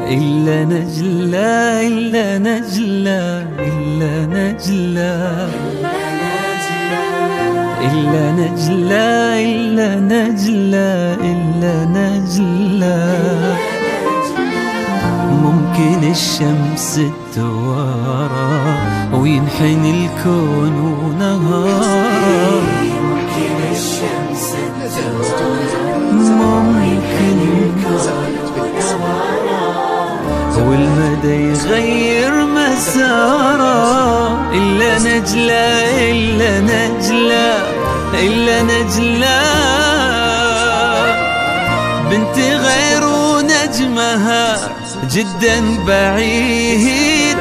إلا نجلة إلا نجلة إلا نجلة إلا نجلة إلا نجلة إلا نجلة. ممكن الشمس توارى وينحني الكون ونهارا، ممكن الشمس توارى ممكن الكون والمدى يغير مساره. إلا نجلة إلا نجلة إلا نجلة، بنت غير نجمها جدا بعيد،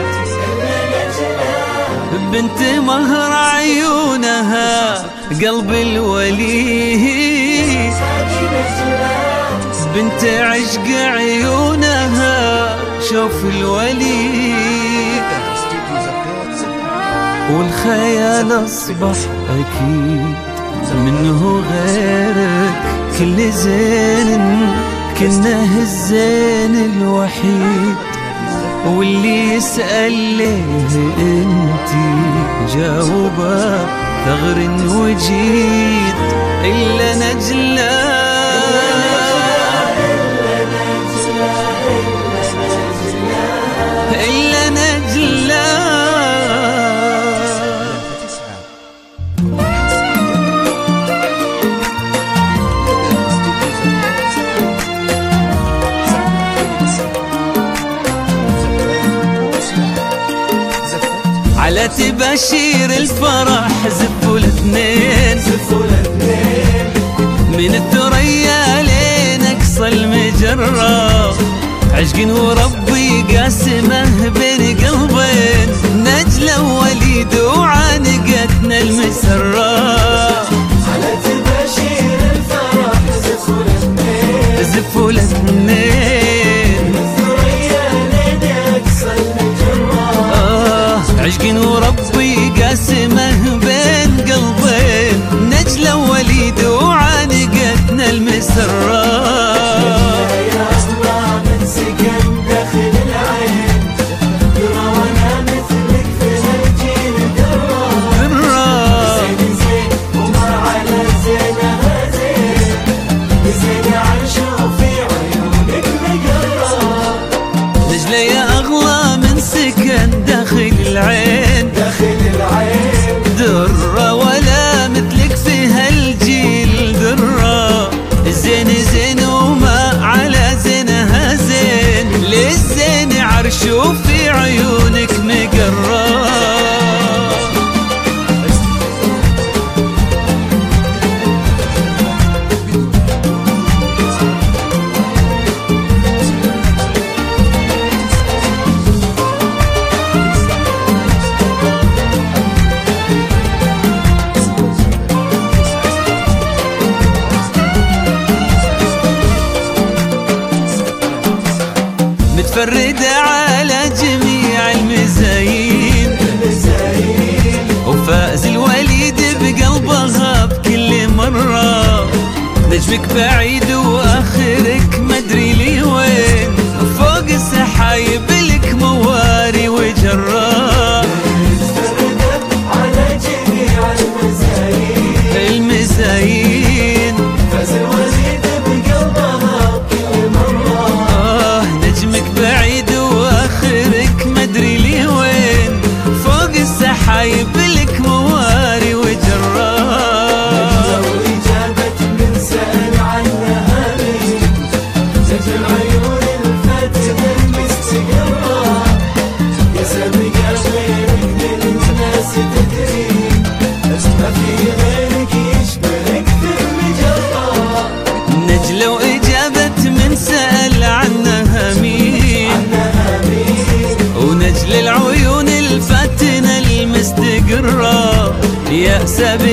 بنت مهر عيونها قلب الوليد، بنت عشق عيونها شوف الوليد. والخيال أصبح أكيد منه غيرك كل زين، كنه الزين الوحيد. واللي يسأل ليه انتي جاوبه ثغر وجيد. إلا نجلة إلا نجلة. على تباشير الفرح زفوا الاثنين، من الثريا لين اقصى المجرة، عشق وربي قاسمه بين قلبين، نجلة ووليد وعانقتنا المسرة. على تباشير الفرح زفوا الاثنين، من الثريا لين اقصى المجرة، عشق وربي قاسمه بين قلبين، نجلة ووليد وعانقتنا المسرة. نجلة يا أغلى من سكن داخل العين، درة ولا مثلك في هالجيل درة، زين زين وما على زينها زين، للزين عرش وفي عيونك مقرة. متفردة على جميع المزايين، وفاز الوليد بقلبها بكل مرة، نجمك بعيد وآخرك مدري لي وين، فوق السحايب لك مواري وجرة. على جميع المزايين، فاز الوليد بقلبها بكل مرة، نجمك بعيد واخرك مدري لي وين، فوق السحايب لك مواري وجرة. لو إجابة من سأل عنها مين، زجل عيون الفتى المستقرة، يا سابق غيرك من الناس تدري، ما في غيرك يشبهك في المجرة. نجلة وإجابة من سأل عنها مين، ونجل العيون الفاتنة المستقرة، يا سابق